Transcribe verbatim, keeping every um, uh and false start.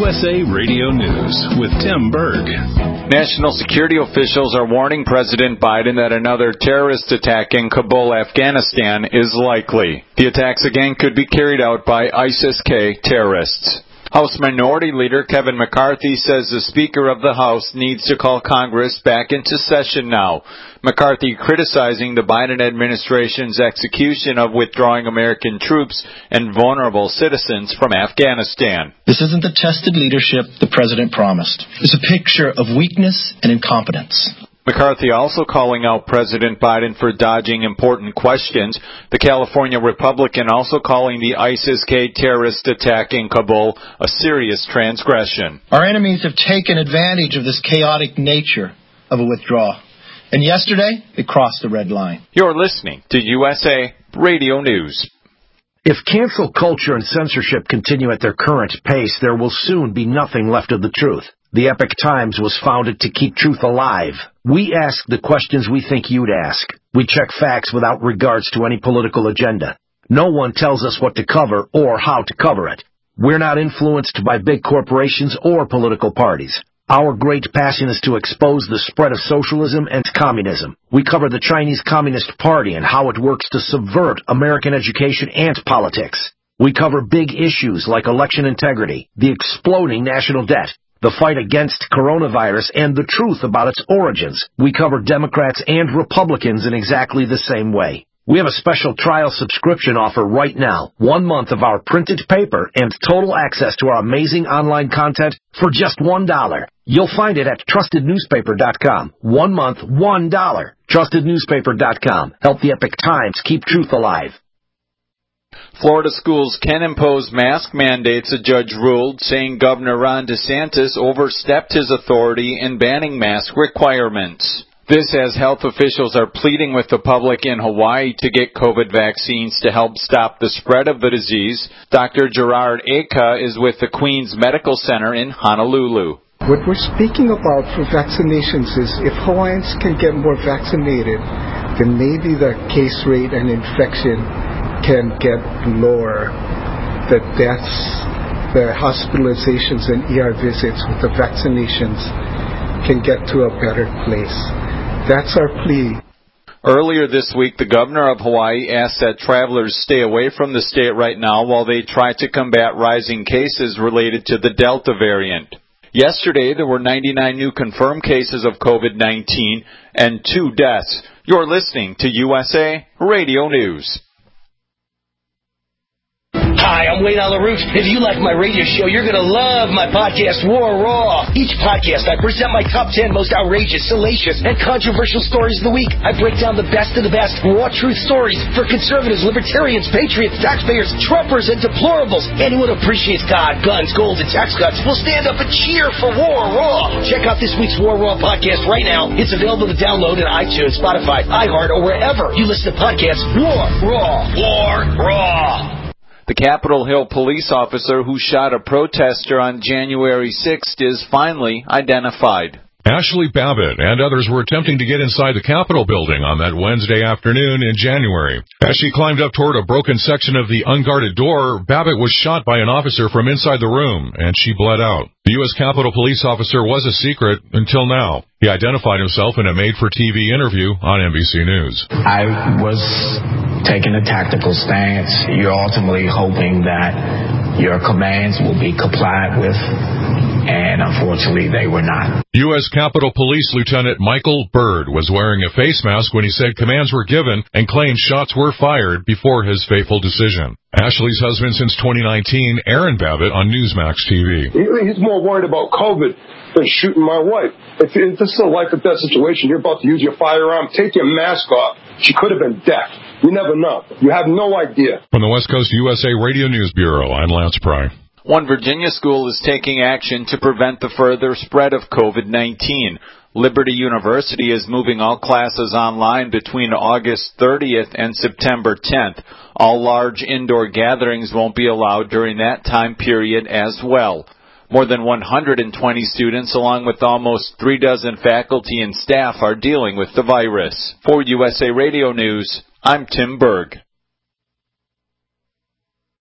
U S A Radio News with Tim Berg. National security officials are warning President Biden that another terrorist attack in Kabul, Afghanistan is likely. The attacks again could be carried out by ISIS-K terrorists. House Minority Leader Kevin McCarthy says the Speaker of the House needs to call Congress back into session now. McCarthy criticizing the Biden administration's execution of withdrawing American troops and vulnerable citizens from Afghanistan. This isn't the tested leadership the president promised. It's a picture of weakness and incompetence. McCarthy also calling out President Biden for dodging important questions. The California Republican also calling the ISIS-K terrorist attack in Kabul a serious transgression. Our enemies have taken advantage of this chaotic nature of a withdrawal. And yesterday, they crossed the red line. You're listening to U S A Radio News. If cancel culture and censorship continue at their current pace, there will soon be nothing left of the truth. The Epoch Times was founded to keep truth alive. We ask the questions we think you'd ask. We check facts without regards to any political agenda. No one tells us what to cover or how to cover it. We're not influenced by big corporations or political parties. Our great passion is to expose the spread of socialism and communism. We cover the Chinese Communist Party and how it works to subvert American education and politics. We cover big issues like election integrity, the exploding national debt, the fight against coronavirus, and the truth about its origins. We cover Democrats and Republicans in exactly the same way. We have a special trial subscription offer right now. One month of our printed paper and total access to our amazing online content for just one dollar. You'll find it at trusted newspaper dot com. One month, one dollar. trusted newspaper dot com. Help the Epoch Times keep truth alive. Florida schools can impose mask mandates, a judge ruled, saying Governor Ron DeSantis overstepped his authority in banning mask requirements. This as health officials are pleading with the public in Hawaii to get COVID vaccines to help stop the spread of the disease. Doctor Gerard Aka is with the Queens Medical Center in Honolulu. What we're speaking about for vaccinations is if Hawaiians can get more vaccinated, then maybe the case rate and infection can get lower. The deaths, the hospitalizations and E R visits with the vaccinations can get to a better place. That's our plea. Earlier this week, the governor of Hawaii asked that travelers stay away from the state right now while they try to combat rising cases related to the Delta variant. Yesterday, there were ninety-nine new confirmed cases of COVID nineteen and two deaths. You're listening to U S A Radio News. Hi, I'm Wayne Alaroot. If you like my radio show, you're going to love my podcast, War Raw. Each podcast, I present my top ten most outrageous, salacious, and controversial stories of the week. I break down the best of the best raw truth stories for conservatives, libertarians, patriots, taxpayers, Trumpers, and deplorables. Anyone who appreciates God, guns, gold, and tax cuts will stand up and cheer for War Raw. Check out this week's War Raw podcast right now. It's available to download in iTunes, Spotify, iHeart, or wherever you listen to podcasts. War Raw. War Raw. The Capitol Hill police officer who shot a protester on January sixth is finally identified. Ashley Babbitt and others were attempting to get inside the Capitol building on that Wednesday afternoon in January. As she climbed up toward a broken section of the unguarded door, Babbitt was shot by an officer from inside the room, and she bled out. The U S Capitol police officer was a secret until now. He identified himself in a made-for-T V interview on N B C News. I was taking a tactical stance. You're ultimately hoping that your commands will be complied with, and unfortunately they were not. U S Capitol Police Lieutenant Michael Byrd was wearing a face mask when he said commands were given and claimed shots were fired before his fateful decision. Ashley's husband since twenty nineteen, Aaron Babbitt, on Newsmax T V. He's more worried about COVID than shooting my wife. If, if this is a life-or-death situation, you're about to use your firearm, take your mask off. She could have been deaf. You never know. You have no idea. From the West Coast U S A Radio News Bureau, I'm Lance Pry. One Virginia school is taking action to prevent the further spread of COVID nineteen. Liberty University is moving all classes online between August thirtieth and September tenth. All large indoor gatherings won't be allowed during that time period as well. More than one hundred twenty students, along with almost three dozen faculty and staff, are dealing with the virus. For U S A Radio News, I'm Tim Berg.